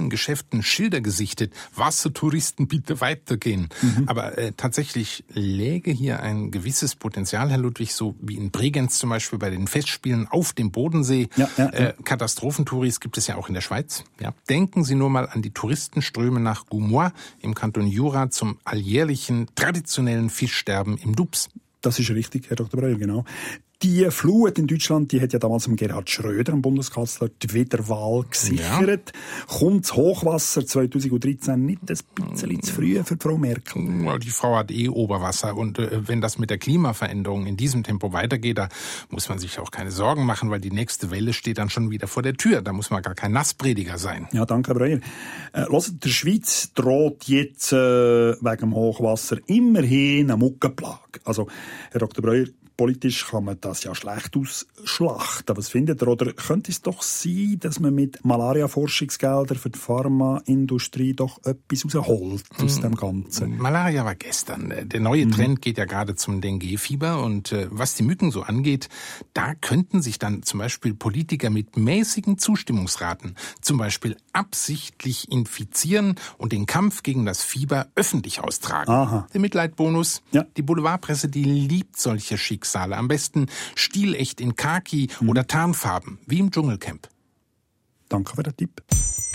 vielen Geschäften Schilder gesichtet, Wassertouristen bitte weitergehen. Aber tatsächlich läge hier ein gewisses Potenzial, Herr Ludwig, so wie in Bregenz zum Beispiel bei den Festspielen auf dem Bodensee. Katastrophentouris gibt es ja auch in der Schweiz. Ja. Denken Sie nur mal an die Touristenströme nach Goumois im Kanton Jura zum alljährlichen traditionellen Fischsterben im Doubs. Das ist richtig, Herr Dr. Breuer, genau. Die Flut in Deutschland, die hat ja damals Gerhard Schröder, dem Bundeskanzler, die Wiederwahl gesichert. Ja. Kommt das Hochwasser 2013 nicht ein bisschen zu früh für Frau Merkel? Die Frau hat Oberwasser. Und wenn das mit der Klimaveränderung in diesem Tempo weitergeht, da muss man sich auch keine Sorgen machen, weil die nächste Welle steht dann schon wieder vor der Tür. Da muss man gar kein Nassprediger sein. Ja, danke, Herr Breuer. Hört, der Schweiz droht jetzt wegen dem Hochwasser immerhin eine Muggenplage. Also, Herr Dr. Breuer, politisch kann man das ja schlecht ausschlachten. Was findet ihr? Oder könnte es doch sein, dass man mit Malaria-Forschungsgeldern für die Pharmaindustrie doch etwas rausholt aus dem Ganzen? Malaria war gestern. Der neue Trend geht ja gerade zum Dengue-Fieber. Und was die Mücken so angeht, da könnten sich dann zum Beispiel Politiker mit mäßigen Zustimmungsraten zum Beispiel absichtlich infizieren und den Kampf gegen das Fieber öffentlich austragen. Aha. Der Mitleidbonus. Ja. Die Boulevardpresse, die liebt solche Schicksale. Am besten stilecht in Khaki oder Tarnfarben, wie im Dschungelcamp. Danke für den Tipp.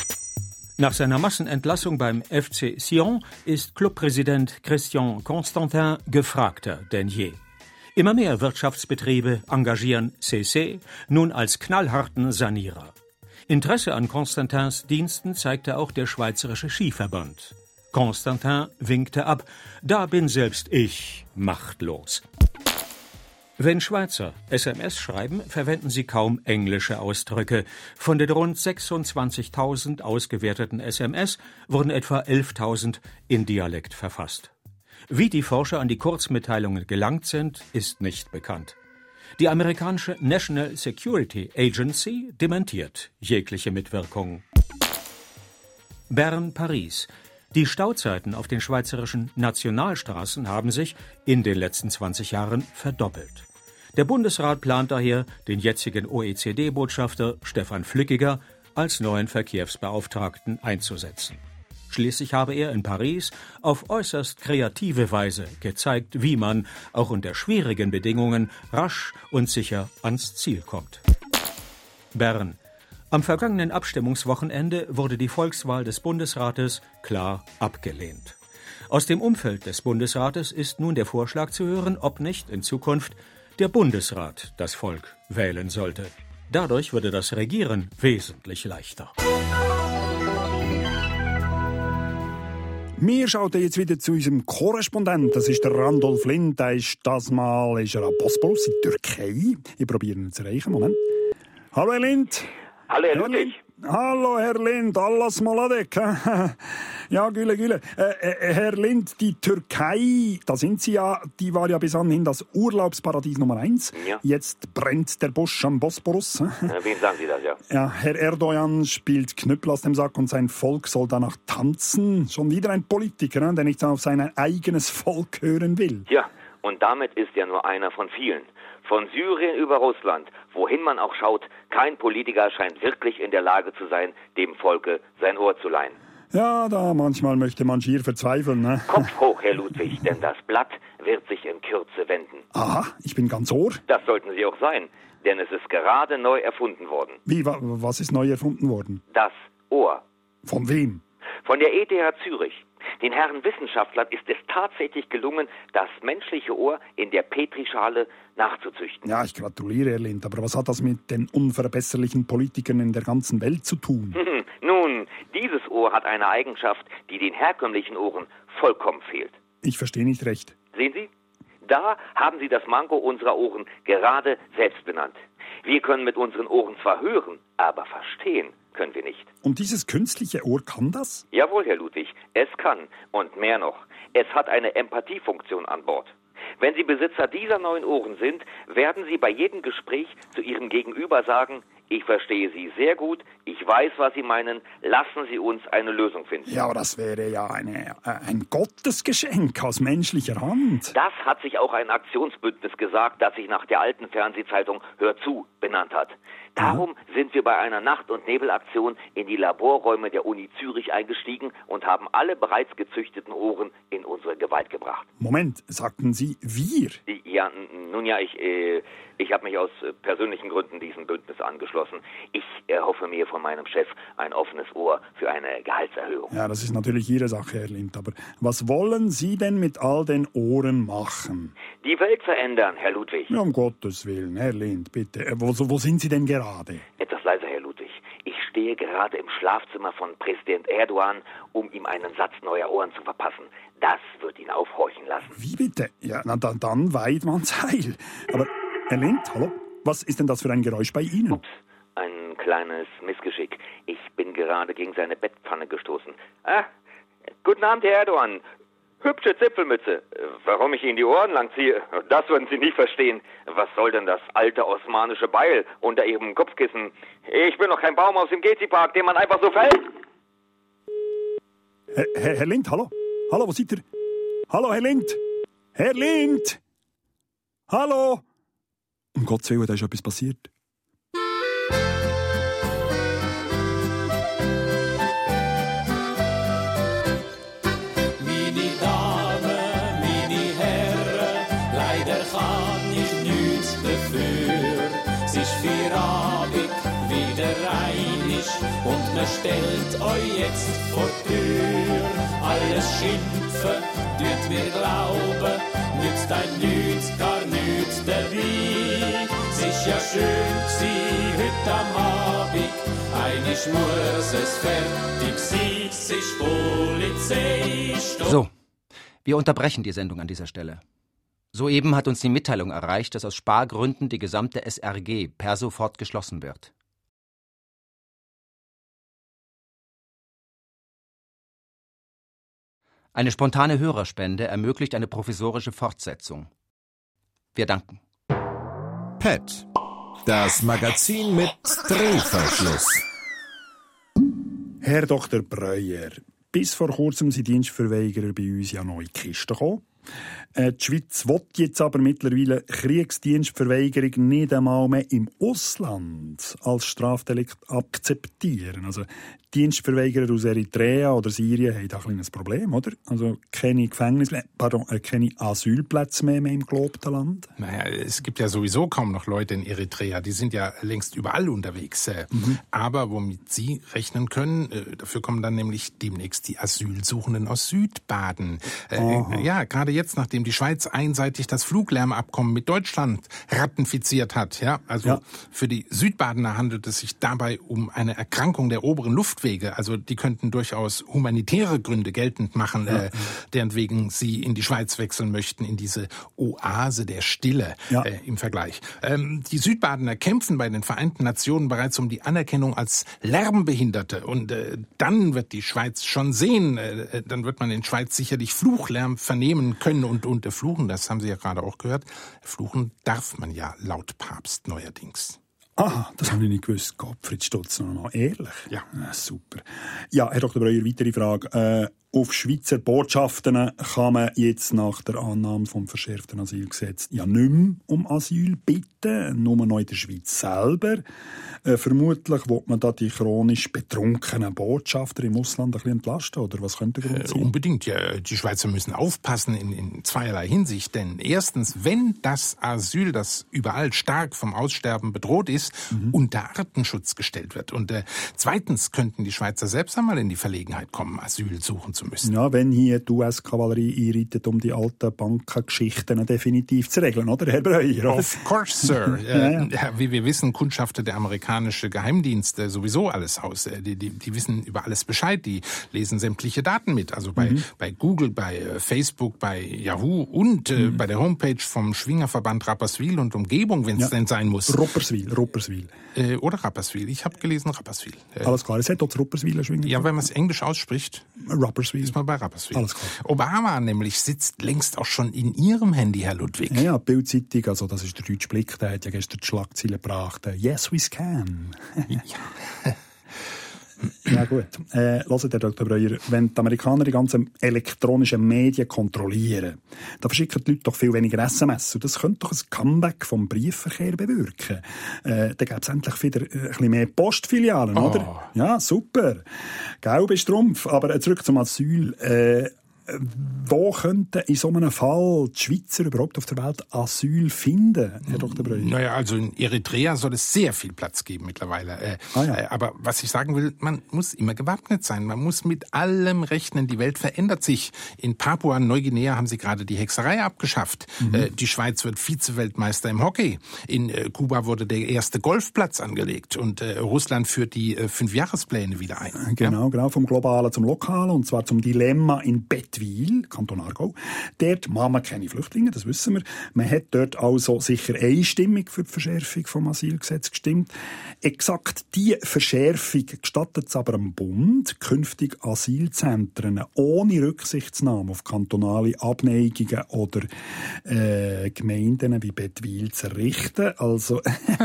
Nach seiner Massenentlassung beim FC Sion ist Clubpräsident Christian Constantin gefragter denn je. Immer mehr Wirtschaftsbetriebe engagieren CC nun als knallharten Sanierer. Interesse an Constantins Diensten zeigte auch der Schweizerische Skiverband. Constantin winkte ab, da bin selbst ich machtlos. Wenn Schweizer SMS schreiben, verwenden sie kaum englische Ausdrücke. Von den rund 26.000 ausgewerteten SMS wurden etwa 11.000 in Dialekt verfasst. Wie die Forscher an die Kurzmitteilungen gelangt sind, ist nicht bekannt. Die amerikanische National Security Agency dementiert jegliche Mitwirkung. Bern-Paris. Die Stauzeiten auf den schweizerischen Nationalstraßen haben sich in den letzten 20 Jahren verdoppelt. Der Bundesrat plant daher, den jetzigen OECD-Botschafter Stefan Flückiger als neuen Verkehrsbeauftragten einzusetzen. Schließlich habe er in Paris auf äußerst kreative Weise gezeigt, wie man auch unter schwierigen Bedingungen rasch und sicher ans Ziel kommt. Bern. Am vergangenen Abstimmungswochenende wurde die Volkswahl des Bundesrates klar abgelehnt. Aus dem Umfeld des Bundesrates ist nun der Vorschlag zu hören, ob nicht in Zukunft der Bundesrat das Volk wählen sollte. Dadurch würde das Regieren wesentlich leichter. Wir schauen jetzt wieder zu unserem Korrespondenten. Das ist der Randolph Lind. Das Mal ist er an Bosporus in Türkei. Ich probiere ihn zu erreichen. Moment. Hallo, Herr Lind. Hallo, Herr Ludwig. Hallo, Herr Lind. Alles Maladek. Ja, Güle. Herr Lind, die Türkei, da sind Sie ja, die war ja bis anhin das Urlaubsparadies Nummer 1. Ja. Jetzt brennt der Busch am Bosporus. Wem sagen Sie das, ja? Ja, Herr Erdogan spielt Knüppel aus dem Sack und sein Volk soll danach tanzen. Schon wieder ein Politiker, der nicht auf sein eigenes Volk hören will. Ja, und damit ist er nur einer von vielen. Von Syrien über Russland, wohin man auch schaut, kein Politiker scheint wirklich in der Lage zu sein, dem Volke sein Ohr zu leihen. Ja, da manchmal möchte man schier verzweifeln, ne? Kopf hoch, Herr Ludwig, denn das Blatt wird sich in Kürze wenden. Aha, ich bin ganz Ohr. Das sollten Sie auch sein, denn es ist gerade neu erfunden worden. Wie, was ist neu erfunden worden? Das Ohr. Von wem? Von der ETH Zürich. Den Herren Wissenschaftlern ist es tatsächlich gelungen, das menschliche Ohr in der Petrischale nachzuzüchten. Ja, ich gratuliere, Herr Lind, aber was hat das mit den unverbesserlichen Politikern in der ganzen Welt zu tun? Nun, dieses Ohr hat eine Eigenschaft, die den herkömmlichen Ohren vollkommen fehlt. Ich verstehe nicht recht. Sehen Sie? Da haben Sie das Manko unserer Ohren gerade selbst benannt. Wir können mit unseren Ohren zwar hören, aber verstehen können wir nicht. Und dieses künstliche Ohr kann das? Jawohl, Herr Ludwig, es kann. Und mehr noch, es hat eine Empathiefunktion an Bord. Wenn Sie Besitzer dieser neuen Ohren sind, werden Sie bei jedem Gespräch zu Ihrem Gegenüber sagen, Ich verstehe Sie sehr gut. Ich weiß, was Sie meinen. Lassen Sie uns eine Lösung finden. Ja, aber das wäre ja ein Gottesgeschenk aus menschlicher Hand. Das hat sich auch ein Aktionsbündnis gesagt, das sich nach der alten Fernsehzeitung Hör zu benannt hat. Darum sind wir bei einer Nacht- und Nebelaktion in die Laborräume der Uni Zürich eingestiegen und haben alle bereits gezüchteten Ohren in unsere Gewalt gebracht. Moment, sagten Sie wir? Ja, nun ja, ich habe mich aus persönlichen Gründen diesem Bündnis angeschlossen. Ich erhoffe mir von meinem Chef ein offenes Ohr für eine Gehaltserhöhung. Ja, das ist natürlich Ihre Sache, Herr Lind. Aber was wollen Sie denn mit all den Ohren machen? Die Welt verändern, Herr Ludwig. Ja, um Gottes Willen, Herr Lind, bitte. Wo sind Sie denn gerade? Etwas leiser, Herr Ludwig. Ich stehe gerade im Schlafzimmer von Präsident Erdogan, um ihm einen Satz neuer Ohren zu verpassen. Das wird ihn aufhorchen lassen. Wie bitte? Ja, na dann Weidmanns Heil. Aber, Herr Lind, hallo? Was ist denn das für ein Geräusch bei Ihnen? Ups, ein kleines Missgeschick. Ich bin gerade gegen seine Bettpfanne gestoßen. Guten Abend, Herr Erdogan. Hübsche Zipfelmütze. Warum ich Ihnen die Ohren lang ziehe, das würden Sie nie verstehen. Was soll denn das alte osmanische Beil unter Ihrem Kopfkissen? Ich bin doch kein Baum aus dem Gezi-Park, den man einfach so fällt. Herr Lind, hallo? Hallo, wo seid ihr? Hallo, Herr Lind? Herr Lind? Hallo? Um Gottes Willen, da ist etwas passiert. Und man stellt euch jetzt vor die Tür. Alles Schimpfen, tut mir glauben, nützt ein nichts, gar nichts dabei. Es ist ja schön gsi, heute am Abend, einisch muss es fertig sein. Es ist Polizei. So, wir unterbrechen die Sendung an dieser Stelle. Soeben hat uns die Mitteilung erreicht, dass aus Spargründen die gesamte SRG per sofort geschlossen wird. Eine spontane Hörerspende ermöglicht eine provisorische Fortsetzung. Wir danken. PET, das Magazin mit Drehverschluss. Herr Dr. Breuer, bis vor kurzem sind Dienstverweigerer bei uns ja neu in die Kiste gekommen. Die Schweiz will jetzt aber mittlerweile Kriegsdienstverweigerung nicht einmal mehr im Ausland als Strafdelikt akzeptieren. Also Dienstverweigerer aus Eritrea oder Syrien haben da ein kleines Problem, oder? Also keine keine Asylplätze mehr im gelobten Land. Naja, es gibt ja sowieso kaum noch Leute in Eritrea. Die sind ja längst überall unterwegs. Aber womit Sie rechnen können, dafür kommen dann nämlich demnächst die Asylsuchenden aus Südbaden. Ja, gerade jetzt, nachdem die Schweiz einseitig das Fluglärmabkommen mit Deutschland ratifiziert hat. Ja, also für die Südbadener handelt es sich dabei um eine Erkrankung der oberen Luftwege. Also die könnten durchaus humanitäre Gründe geltend machen, deren wegen sie in die Schweiz wechseln möchten, in diese Oase der Stille im Vergleich. Die Südbadener kämpfen bei den Vereinten Nationen bereits um die Anerkennung als Lärmbehinderte. Und dann wird die Schweiz schon sehen, dann wird man in Schweiz sicherlich Fluchlärm vernehmen können. Und fluchen, das haben Sie ja gerade auch gehört, fluchen darf man ja laut Papst neuerdings. Aha, das habe ich nicht gewusst. Gottfried Stutz, noch ehrlich? Ja. Super. Ja, Herr Dr. Breuer, weitere Frage. Auf Schweizer Botschaften kann man jetzt nach der Annahme vom verschärften Asylgesetz ja nicht mehr um Asyl bitten, nur noch in der Schweiz selber. Vermutlich will man da die chronisch betrunkenen Botschafter im Ausland ein bisschen entlasten, oder was könnte der Grund sein? Unbedingt, ja. Die Schweizer müssen aufpassen in zweierlei Hinsicht. Denn erstens, wenn das Asyl, das überall stark vom Aussterben bedroht ist, unter Artenschutz gestellt wird. Und zweitens könnten die Schweizer selbst einmal in die Verlegenheit kommen, Asyl suchen zu müssen. Ja, wenn hier die US-Kavallerie einreitet, um die alten Bankengeschichten definitiv zu regeln, oder, Herr Breuer? Of course, Sir. Wie wir wissen, kundschaftet der amerikanische Geheimdienst sowieso alles aus. Die wissen über alles Bescheid, die lesen sämtliche Daten mit. Also bei Google, bei Facebook, bei Yahoo und bei der Homepage vom Schwingerverband Rapperswil und Umgebung, wenn es denn sein muss. Rapperswil. Oder Rapperswil. Ich habe gelesen Rapperswil. Alles klar, es hat dort Rapperswil ein Schwingerverband. Ja, wenn man es englisch ausspricht. Rupperswil. Ist mal bei Rupperswil. Alles klar. Obama nämlich sitzt längst auch schon in Ihrem Handy, Herr Ludwig. Ja, die Bild-Zeitung, also das ist der deutsche Blick, der hat ja gestern die Schlagzeile gebracht. Yes, we can. Ja gut. Hört, Herr Dr. Breuer, wenn die Amerikaner die ganzen elektronischen Medien kontrollieren, dann verschicken die Leute doch viel weniger SMS. Und das könnte doch ein Comeback vom Briefverkehr bewirken. Dann gäbe es endlich wieder ein bisschen mehr Postfilialen, oder? Ja, super. Gelb ist Trumpf. Aber zurück zum Asyl. Wo könnten in so einem Fall die Schweizer überhaupt auf der Welt Asyl finden, Herr Dr. Breuer? Naja, also in Eritrea soll es sehr viel Platz geben mittlerweile. Aber was ich sagen will, man muss immer gewappnet sein. Man muss mit allem rechnen. Die Welt verändert sich. In Papua-Neuguinea haben sie gerade die Hexerei abgeschafft. Die Schweiz wird Vize-Weltmeister im Hockey. In Kuba wurde der erste Golfplatz angelegt. Und Russland führt die 5-Jahrespläne wieder ein. Genau, vom Globalen zum Lokalen. Und zwar zum Dilemma in Bettwil, Kanton Aargau. Dort machen wir keine Flüchtlinge, das wissen wir. Man hat dort also sicher einstimmig für die Verschärfung vom Asylgesetz gestimmt. Exakt diese Verschärfung gestattet es aber am Bund, künftig Asylzentren ohne Rücksichtnahme auf kantonale Abneigungen oder Gemeinden wie Bettwil zu errichten. Also,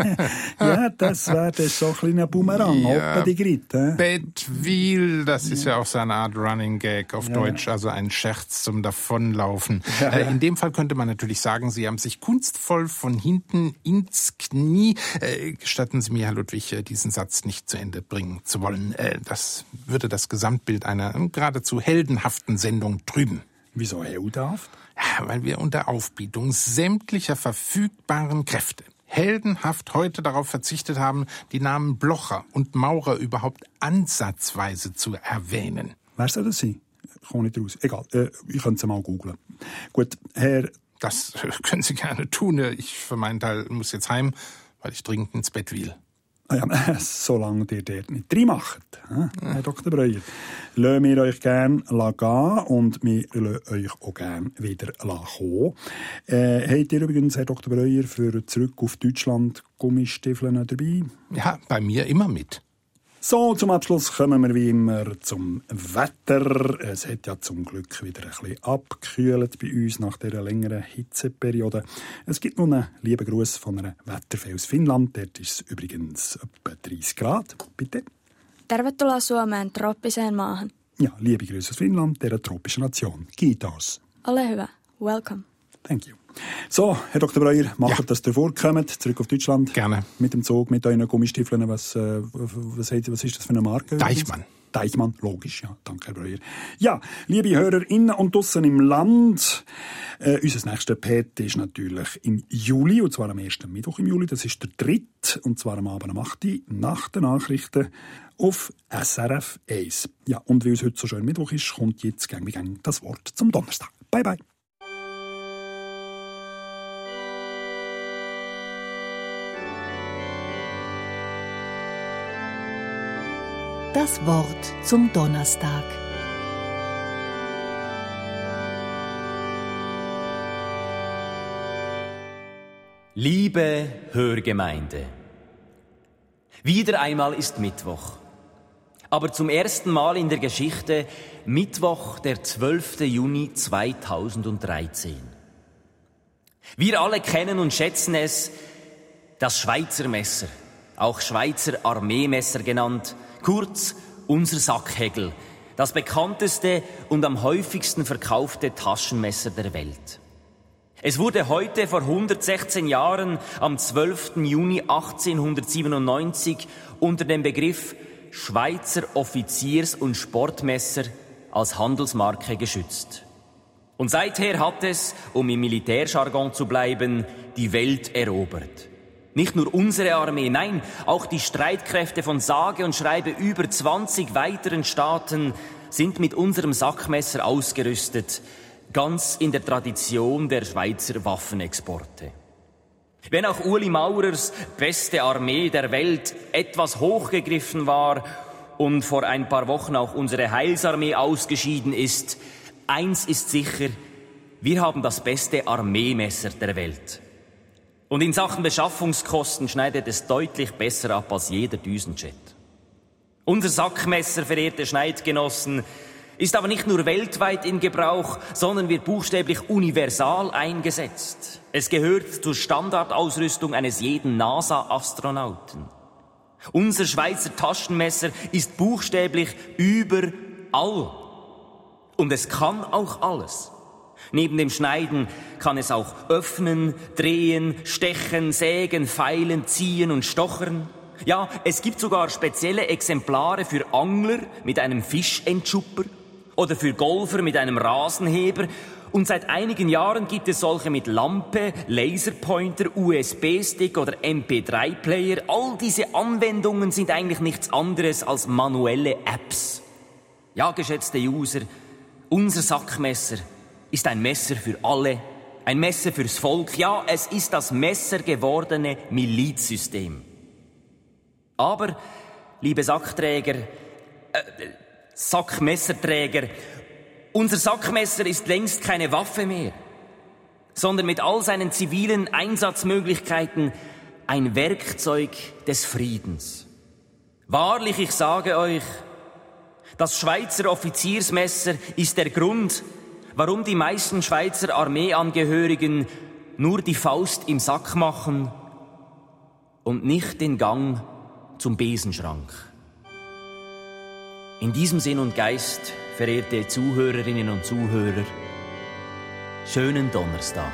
ja, das wäre so ein kleiner Bumerang. Ja, Gritte. Bettwil, das ist ja auch so eine Art Running Gag auf Deutsch, also ein Scherz zum Davonlaufen. In dem Fall könnte man natürlich sagen, Sie haben sich kunstvoll von hinten ins Knie. Gestatten Sie mir, Herr Ludwig, diesen Satz nicht zu Ende bringen zu wollen. Das würde das Gesamtbild einer geradezu heldenhaften Sendung trüben. Wieso heldenhaft? Ja, weil wir unter Aufbietung sämtlicher verfügbaren Kräfte heldenhaft heute darauf verzichtet haben, die Namen Blocher und Maurer überhaupt ansatzweise zu erwähnen. Wer soll das sein? Ich komme nicht raus. Egal, ich könnte es mal googlen. Gut, Herr... Das können Sie gerne tun. Ich für meinen Teil muss jetzt heim, weil ich dringend ins Bett will. Ja, solange ihr dort nicht reinmacht, Herr Dr. Breuer, lassen wir euch gerne gehen und wir lassen euch auch gerne wieder kommen. Habt ihr übrigens, Herr Dr. Breuer, für zurück auf Deutschland Gummistiefeln dabei? Ja, bei mir immer mit. So, zum Abschluss kommen wir wie immer zum Wetter. Es hat ja zum Glück wieder ein bisschen abgekühlt bei uns nach dieser längeren Hitzeperiode. Es gibt noch einen lieben Gruß von einer Wetterfee aus Finnland. Dort ist es übrigens etwa 30 Grad. Bitte. Tervetuloa Suomeen trooppiseen maahan. Ja, liebe Grüße aus Finnland, dieser tropischen Nation. Kiitos. Ole hyvä. Welcome. Thank you. So, Herr Dr. Breuer, macht das vorkommt, zurück auf Deutschland. Gerne. Mit dem Zug, mit euren Gummistiefeln. Was ist das für eine Marke? Deichmann. Deichmann, logisch, ja. Danke, Herr Breuer. Ja, liebe HörerInnen und draussen im Land, unser nächster Pet ist natürlich im Juli, und zwar am 1. Mittwoch im Juli. Das ist der 3. und zwar am Abend um 8 Uhr nach den Nachrichten auf SRF 1. Ja, und weil es heute so schön Mittwoch ist, kommt jetzt gang wie gang das Wort zum Donnerstag. Bye, bye. Das Wort zum Donnerstag. Liebe Hörgemeinde, wieder einmal ist Mittwoch. Aber zum ersten Mal in der Geschichte Mittwoch, der 12. Juni 2013. Wir alle kennen und schätzen es, das Schweizer Messer, auch Schweizer Armeemesser genannt, kurz unser Sackhegel, das bekannteste und am häufigsten verkaufte Taschenmesser der Welt. Es wurde heute vor 116 Jahren am 12. Juni 1897 unter dem Begriff Schweizer Offiziers- und Sportmesser als Handelsmarke geschützt. Und seither hat es, um im Militärjargon zu bleiben, die Welt erobert. Nicht nur unsere Armee, nein, auch die Streitkräfte von sage und schreibe über 20 weiteren Staaten sind mit unserem Sackmesser ausgerüstet, ganz in der Tradition der Schweizer Waffenexporte. Wenn auch Ueli Maurers beste Armee der Welt etwas hochgegriffen war und vor ein paar Wochen auch unsere Heilsarmee ausgeschieden ist, eins ist sicher, wir haben das beste Armeemesser der Welt. Und in Sachen Beschaffungskosten schneidet es deutlich besser ab als jeder Düsenjet. Unser Sackmesser, verehrte Schneidgenossen, ist aber nicht nur weltweit in Gebrauch, sondern wird buchstäblich universal eingesetzt. Es gehört zur Standardausrüstung eines jeden NASA-Astronauten. Unser Schweizer Taschenmesser ist buchstäblich überall. Und es kann auch alles. Neben dem Schneiden kann es auch öffnen, drehen, stechen, sägen, feilen, ziehen und stochern. Ja, es gibt sogar spezielle Exemplare für Angler mit einem Fischentschupper oder für Golfer mit einem Rasenheber. Und seit einigen Jahren gibt es solche mit Lampe, Laserpointer, USB-Stick oder MP3-Player. All diese Anwendungen sind eigentlich nichts anderes als manuelle Apps. Ja, geschätzte User, unser Sackmesser ist ein Messer für alle, ein Messer fürs Volk. Ja, es ist das messergewordene Milizsystem. Aber, liebe Sackmesserträger, unser Sackmesser ist längst keine Waffe mehr, sondern mit all seinen zivilen Einsatzmöglichkeiten ein Werkzeug des Friedens. Wahrlich, ich sage euch, das Schweizer Offiziersmesser ist der Grund, warum die meisten Schweizer Armeeangehörigen nur die Faust im Sack machen und nicht den Gang zum Besenschrank. In diesem Sinn und Geist, verehrte Zuhörerinnen und Zuhörer, schönen Donnerstag.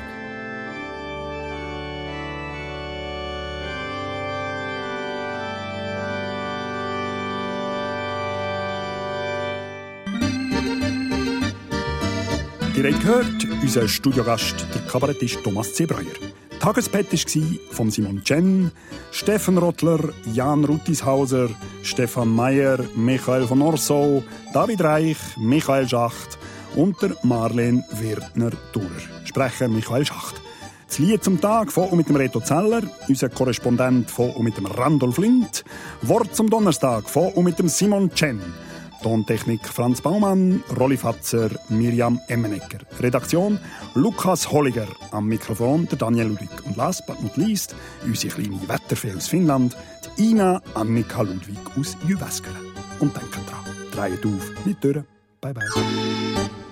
Ihr habt gehört, unser Studiogast, der Kabarettist Thomas C. Breuer. Tagespett war von Simon Chen, Steffen Rottler, Jan Ruttishauser, Stefan Meyer, Michael von Orsau, David Reich, Michael Schacht und der Marlene Wirtner-Durer. Sprecher Michael Schacht. Das Lied zum Tag von und mit dem Reto Zeller, unser Korrespondent von und mit dem Randolph Lindt, Wort zum Donnerstag von und mit dem Simon Chen. Tontechnik Franz Baumann, Rolli Fatzer, Miriam Emmenegger. Redaktion Lukas Holliger. Am Mikrofon der Daniel Ludwig. Und last but not least, unsere kleine Wetterfee aus Finnland, die Ina Annika Ludwig aus Jyväskylä. Und denkt dran, dreht auf, nicht durch. Bye bye.